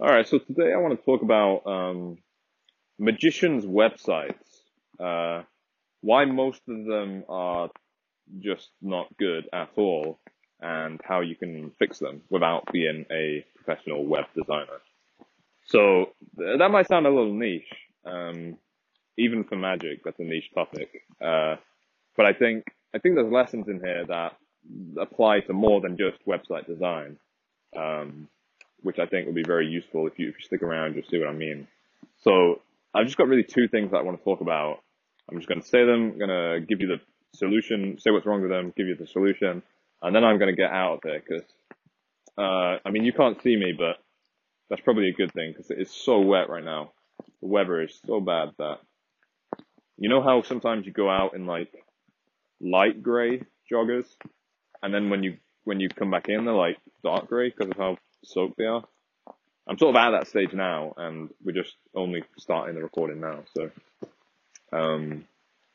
All right, so today I want to talk about magicians' websites. Uh, why most of them are just not good at all, and how you can fix them without being a professional web designer. So that might sound a little niche, even for magic. That's a niche topic. But I think there's lessons in here that apply to more than just website design. Um, which I think will be very useful if you stick around. You'll see what I mean. So I've just got really two things that I want to talk about. I'm just going to say them, I'm going to give you the solution, say what's wrong with them, give you the solution, and then I'm going to get out of there because, I mean, you can't see me, but that's probably a good thing because it's so wet right now. The weather is so bad that, you know how sometimes you go out in like light gray joggers, and then when you come back in, they're like dark gray because of how soaked they are. I'm sort of at that stage now, and we're just only starting the recording now. So, um,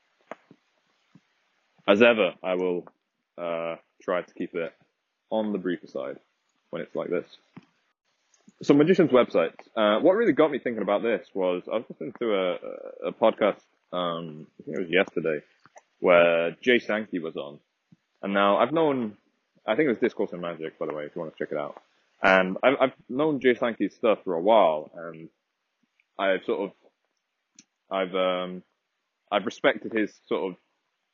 as ever, I will try to keep it on the briefer side when it's like this. So, magicians' websites. What really got me thinking about this was I was listening to a podcast. I think it was yesterday, where Jay Sankey was on, and now I've known. I think it was Discourse in Magic, by the way, if you want to check it out. And I've known Jay Sankey's stuff for a while, and I've sort of I've respected his sort of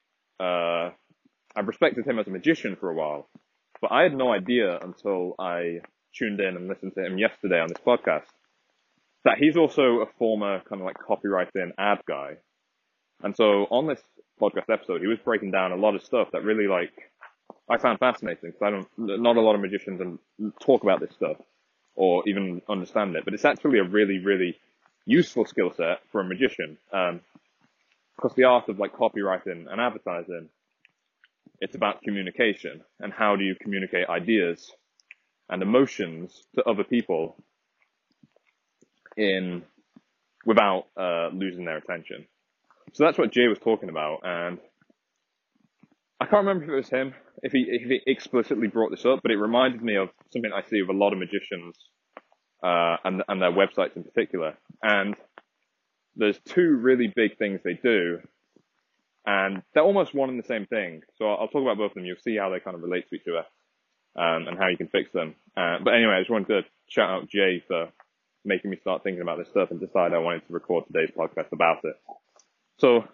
I've respected him as a magician for a while, but I had no idea until I tuned in and listened to him yesterday on this podcast that he's also a former kind of like copywriting ad guy. And so on this podcast episode, he was breaking down a lot of stuff that really like I found fascinating because not a lot of magicians talk about this stuff or even understand it, but it's actually a really, really useful skill set for a magician. Because the art of like copywriting and advertising, it's about communication and how do you communicate ideas and emotions to other people without losing their attention. So that's what Jay was talking about, and I can't remember if it was him, if he explicitly brought this up, but it reminded me of something I see with a lot of magicians and their websites in particular. And there's two really big things they do, and they're almost one and the same thing. So I'll talk about both of them. You'll see how they kind of relate to each other and how you can fix them. But anyway, I just wanted to shout out Jay for making me start thinking about this stuff and decide I wanted to record today's podcast about it. So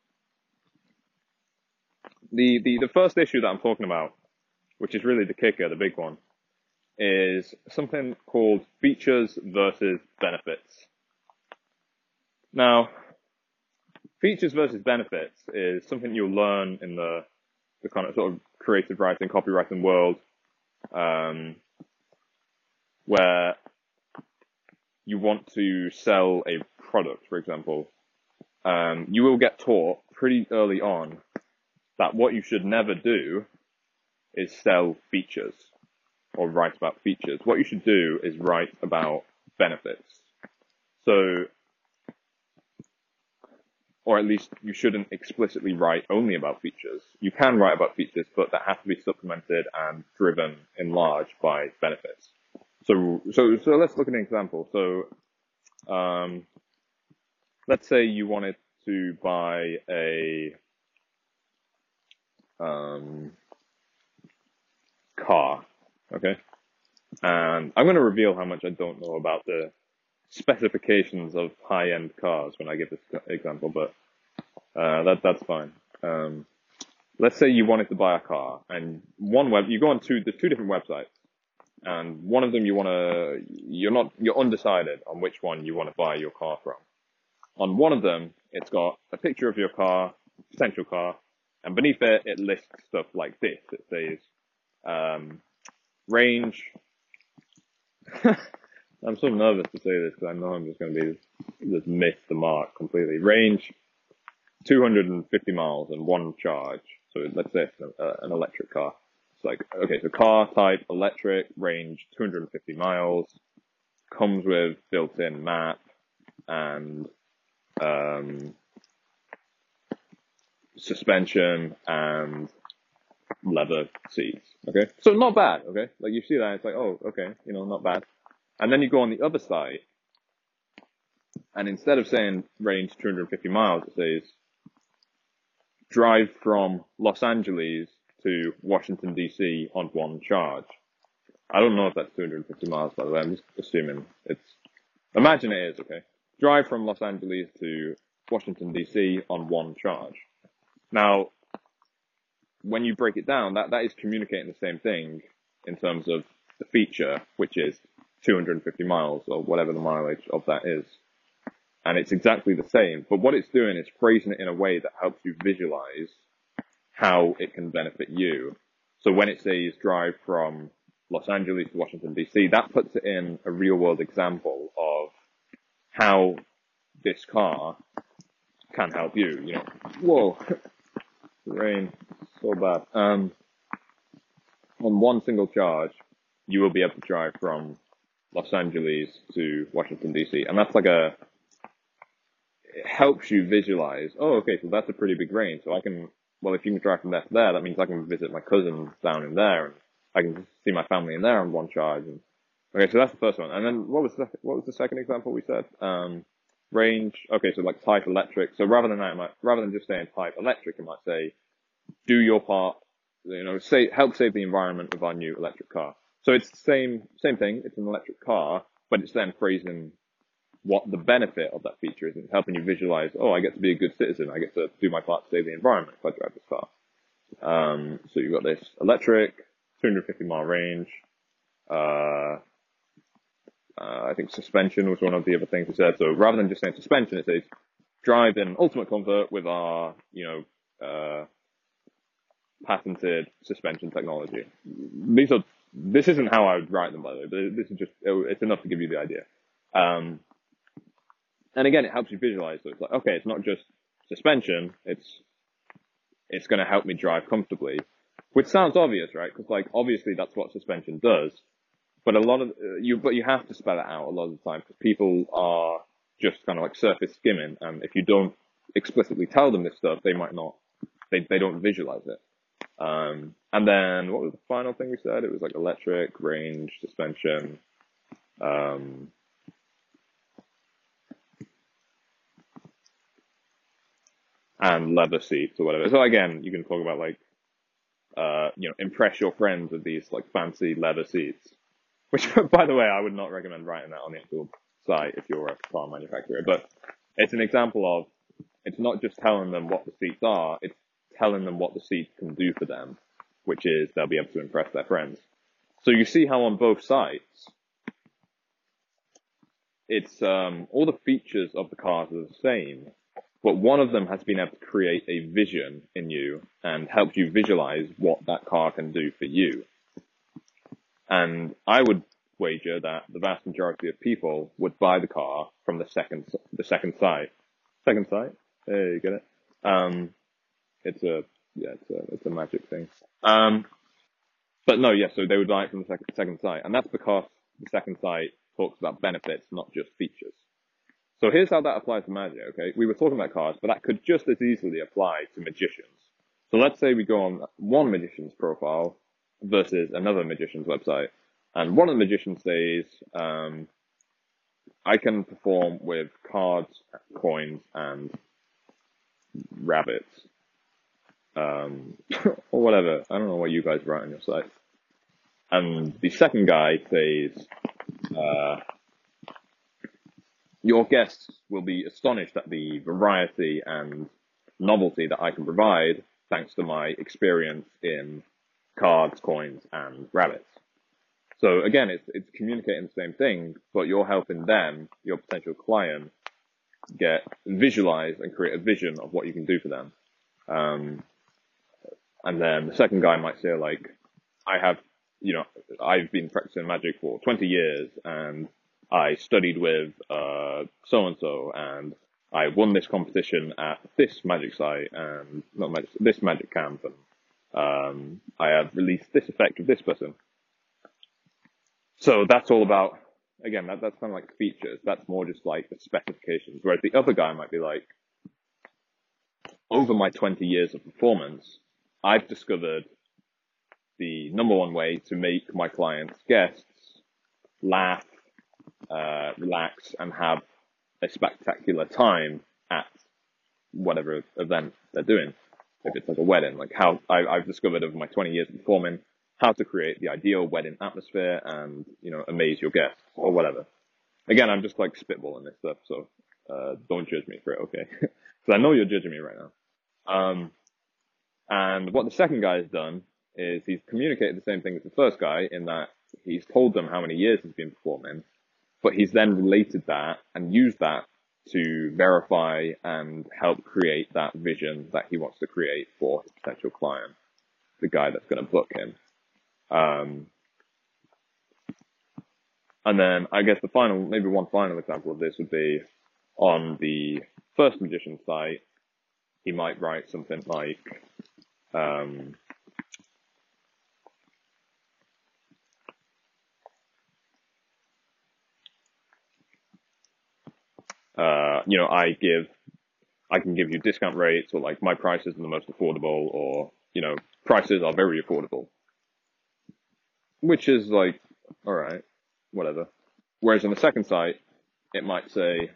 the first issue that I'm talking about, which is really the kicker, the big one, is something called features versus benefits. Now, features versus benefits is something you'll learn in the kind of sort of creative writing, copywriting world, where you want to sell a product, for example. You will get taught pretty early on that what you should never do is sell features or write about features. What you should do is write about benefits. So, or at least you shouldn't explicitly write only about features. You can write about features, but that has to be supplemented and driven in large by benefits. So let's look at an example. So, let's say you wanted to buy a car, okay? And I'm going to reveal how much I don't know about the specifications of high-end cars when I give this example, but that's fine. Let's say you wanted to buy a car, and you go on there's two different websites, and one of them you're undecided on which one you want to buy your car from. On one of them, it's got a picture of your car, potential car, and beneath it lists stuff like this. It says, range. I'm so nervous to say this because I know I'm just going to just miss the mark completely. Range 250 miles and one charge. So let's say it's an electric car. It's like, okay, so car type, electric, range 250 miles, comes with built-in map and suspension and leather seats. Okay, so not bad. Okay, like you see that, it's like, oh, okay, not bad. And then you go on the other side, and instead of saying range 250 miles, it says drive from Los Angeles to Washington, D.C. on one charge. I don't know if that's 250 miles, by the way. I'm just assuming it's... Imagine it is, okay? Drive from Los Angeles to Washington, D.C. on one charge. Now, when you break it down, that is communicating the same thing in terms of the feature, which is 250 miles, or whatever the mileage of that is. And it's exactly the same. But what it's doing is phrasing it in a way that helps you visualize how it can benefit you. So when it says drive from Los Angeles to Washington, D.C., that puts it in a real-world example of how this car can help you. You know, whoa, the rain, so bad. On one single charge, you will be able to drive from Los Angeles to Washington, D.C. And that's like it helps you visualize, oh, okay, so that's a pretty big range. So I can, well, if you can drive from there to there, that means I can visit my cousins down in there, and I can see my family in there on one charge. And okay, so that's the first one. And then what was the second example we said? Range. Okay, so like type electric. So rather than just saying type electric, it might say, do your part. You know, help save the environment with our new electric car. So it's the same thing. It's an electric car, but it's then phrasing what the benefit of that feature is. It's helping you visualize, oh, I get to be a good citizen. I get to do my part to save the environment if I drive this car. So you've got this electric, 250-mile range. I think suspension was one of the other things we said. So rather than just saying suspension, it says drive in ultimate comfort with our, patented suspension technology. This isn't how I would write them, by the way, but this is just, it's enough to give you the idea. And again, it helps you visualize. So it's like, okay, it's not just suspension. It's going to help me drive comfortably, which sounds obvious, right? Because like, obviously that's what suspension does. But you have to spell it out a lot of the time because people are just kind of like surface skimming. And if you don't explicitly tell them this stuff, they might not, they don't visualize it. And then what was the final thing we said? It was like electric, range, suspension, and leather seats or whatever. So again, you can talk about like, impress your friends with these like fancy leather seats, which by the way, I would not recommend writing that on the actual site if you're a car manufacturer, but it's an example of, it's not just telling them what the seats are, it's telling them what the seats can do for them, which is they'll be able to impress their friends. So you see how on both sites, it's, all the features of the cars are the same, but one of them has been able to create a vision in you and help you visualize what that car can do for you. And I would wager that the vast majority of people would buy the car from the second site. Second site? There you get it. It's a magic thing. But no, yeah, so they would buy it from the second site. And that's because the second site talks about benefits, not just features. So here's how that applies to magic, okay? We were talking about cars, but that could just as easily apply to magicians. So let's say we go on one magician's profile versus another magician's website. And one of the magicians says, I can perform with cards, coins, and rabbits. Or whatever. I don't know what you guys write on your site. And the second guy says, your guests will be astonished at the variety and novelty that I can provide thanks to my experience in cards, coins, and rabbits. So again, it's communicating the same thing, but you're helping them, your potential client, visualize and create a vision of what you can do for them. And then the second guy might say like, I've been practicing magic for 20 years and I studied with, so-and-so and I won this competition at this magic site and this magic camp. And, I have released this effect with this person. So that's all about, again, that's kind of like features. That's more just like the specifications. Whereas the other guy might be like, over my 20 years of performance, I've discovered the number one way to make my clients' guests laugh, relax, and have a spectacular time at whatever event they're doing. If it's like a wedding, like how I've discovered over my 20 years of performing how to create the ideal wedding atmosphere and, amaze your guests or whatever. Again, I'm just like spitballing this stuff, so don't judge me for it, okay? Because I know you're judging me right now. And what the second guy has done is he's communicated the same thing as the first guy in that he's told them how many years he's been performing, but he's then related that and used that to verify and help create that vision that he wants to create for his potential client, the guy that's going to book him. And then I guess maybe one final example of this would be on the first magician site, he might write something like, I can give you discount rates, or like my prices are the most affordable, or, prices are very affordable, which is like, all right, whatever. Whereas on the second site, it might say,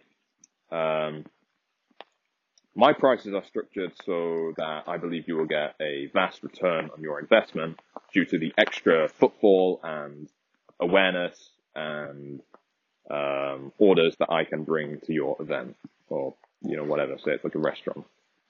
my prices are structured so that I believe you will get a vast return on your investment due to the extra footfall and awareness and orders that I can bring to your event, or, whatever. Say it's like a restaurant.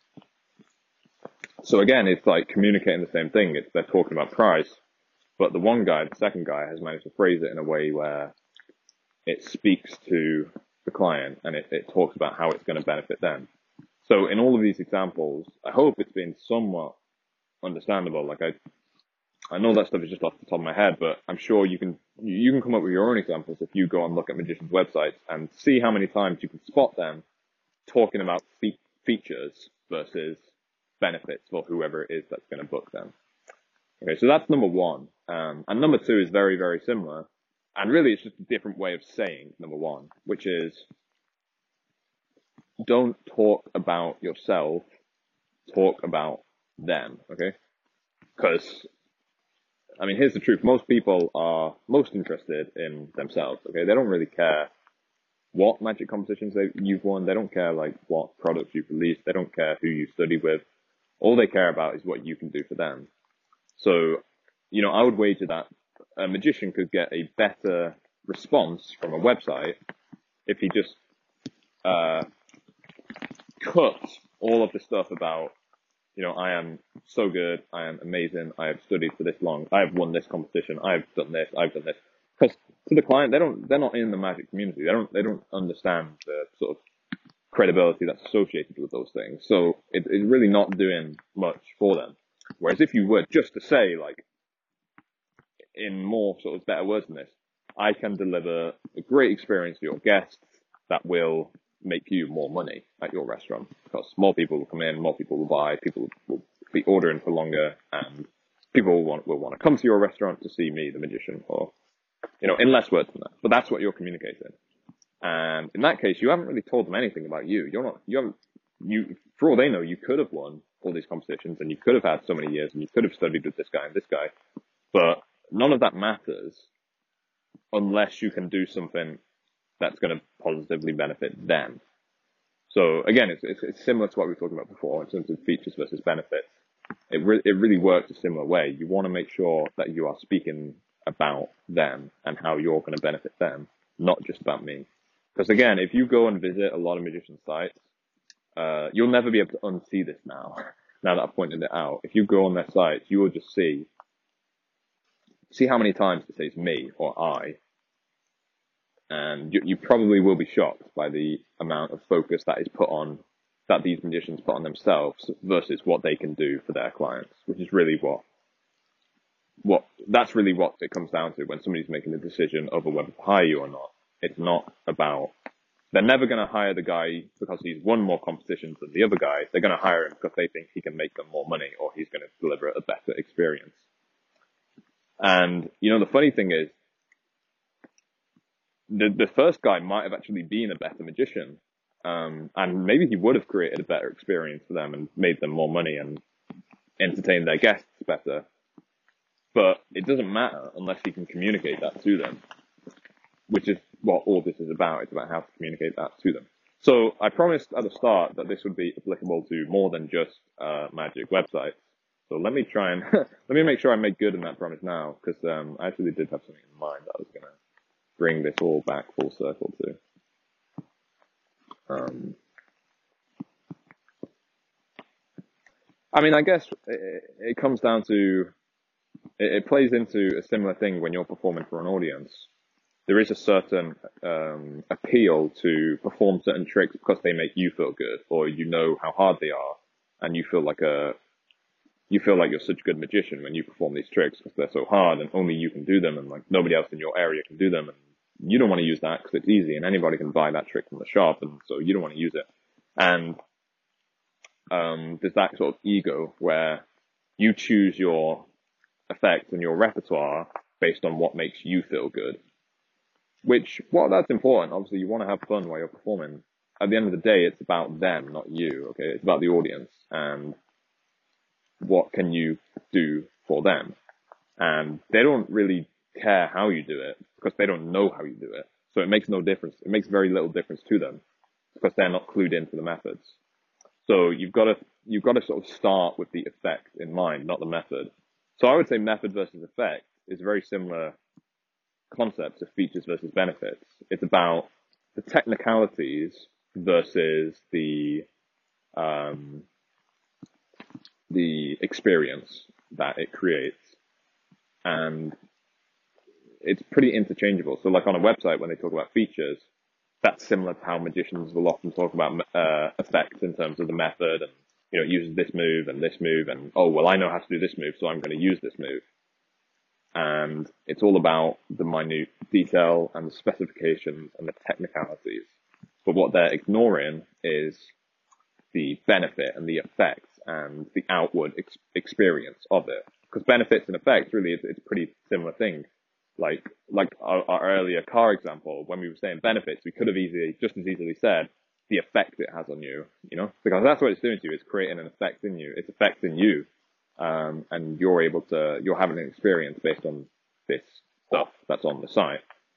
So again, it's like communicating the same thing. They're talking about price, but the second guy, has managed to phrase it in a way where it speaks to the client and it talks about how it's going to benefit them. So in all of these examples, I hope it's been somewhat understandable. Like I know that stuff is just off the top of my head, but I'm sure you can come up with your own examples if you go and look at magicians' websites and see how many times you can spot them talking about features versus benefits for whoever it is that's going to book them. Okay, so that's number one. And number two is very, very similar. And really, it's just a different way of saying number one, which is don't talk about yourself, talk about them, okay? Because, here's the truth. Most people are most interested in themselves, okay? They don't really care what magic competitions you've won. They don't care, like, what products you've released. They don't care who you study with. All they care about is what you can do for them. So, I would wager that a magician could get a better response from a website if he just cut all of the stuff about, I am so good, I am amazing, I have studied for this long, I have won this competition, I've done this. Because to the client, they're not in the magic community. They don't understand the sort of credibility that's associated with those things. So it's really not doing much for them. Whereas if you were just to say, like, in more sort of better words than this, I can deliver a great experience for your guests that will make you more money at your restaurant, because more people will come in, more people will buy, people will be ordering for longer, and people will want to come to your restaurant to see me, the magician, or, in less words than that. But that's what you're communicating. And in that case, you haven't really told them anything about you. For all they know, you could have won all these competitions and you could have had so many years and you could have studied with this guy and this guy, but none of that matters unless you can do something that's going to positively benefit them. So again, it's similar to what we were talking about before in terms of features versus benefits. It really works a similar way. You want to make sure that you are speaking about them and how you're going to benefit them, not just about me. Because again, if you go and visit a lot of magician sites, you'll never be able to unsee this now. Now that I've pointed it out, if you go on their sites, you will just see how many times it says me or I. And you probably will be shocked by the amount of focus that these magicians put on themselves versus what they can do for their clients, which is really that's really what it comes down to when somebody's making a decision over whether to hire you or not. It's not about, they're never going to hire the guy because he's won more competitions than the other guy. They're going to hire him because they think he can make them more money or he's going to deliver a better experience. And, the funny thing is, the first guy might have actually been a better magician. And maybe he would have created a better experience for them and made them more money and entertained their guests better. But it doesn't matter unless he can communicate that to them, which is what all this is about. It's about how to communicate that to them. So I promised at the start that this would be applicable to more than just Magic websites. So let me try and let me make sure I make good on that promise now, because I actually did have something in mind that I was going to bring this all back full circle to. I mean, I guess it comes down to, it plays into a similar thing when you're performing for an audience. There is a certain appeal to perform certain tricks because they make you feel good, or you know how hard they are, and you feel like you're such a good magician when you perform these tricks because they're so hard and only you can do them, and like nobody else in your area can do them, and you don't want to use that because it's easy and anybody can buy that trick from the shop, and so you don't want to use it. And there's that sort of ego where you choose your effects and your repertoire based on what makes you feel good. Which, well, that's important. Obviously, you want to have fun while you're performing. At the end of the day, it's about them, not you, okay? It's about the audience and what can you do for them. And they don't really care how you do it because they don't know how you do it. So it makes no difference. It makes very little difference to them because they're not clued into the methods. So you've got to sort of start with the effect in mind, not the method. So I would say method versus effect is very similar concepts of features versus benefits. It's about the technicalities versus the experience that it creates, and it's pretty interchangeable. So like on a website, when they talk about features, that's similar to how magicians will often talk about effects in terms of the method, and it uses this move, and oh well, I know how to do this move, so I'm going to use this move. And it's all about the minute detail and the specifications and the technicalities. But what they're ignoring is the benefit and the effects and the outward experience of it. Because benefits and effects, really, it's a pretty similar thing. Like our earlier car example, when we were saying benefits, we could have just as easily said the effect it has on you, because that's what it's doing to you. It's creating an effect in you. It's affecting you. And you're having an experience based on this stuff that's on the site.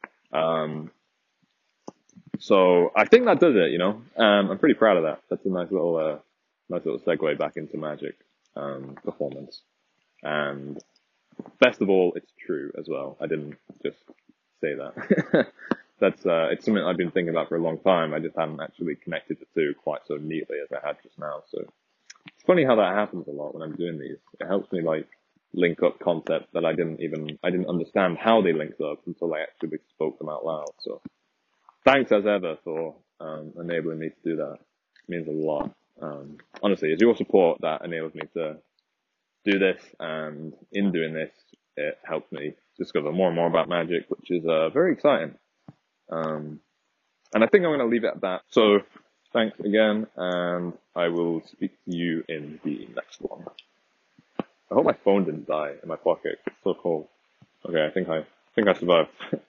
So I think that does it, I'm pretty proud of that. That's a nice little segue back into Magic, performance. And best of all, it's true as well. I didn't just say that. It's something I've been thinking about for a long time. I just hadn't actually connected the two quite so neatly as I had just now. So it's funny how that happens a lot when I'm doing these. It helps me link up concepts that I didn't understand how they linked up until I actually spoke them out loud. So thanks as ever for enabling me to do that. It means a lot. Honestly, it's your support that enables me to do this, and in doing this, it helps me discover more and more about Magic, which is very exciting. And I think I'm going to leave it at that. So thanks again, and I will speak to you in the next one. I hope my phone didn't die in my pocket. It's so cold. Okay, I think I survived.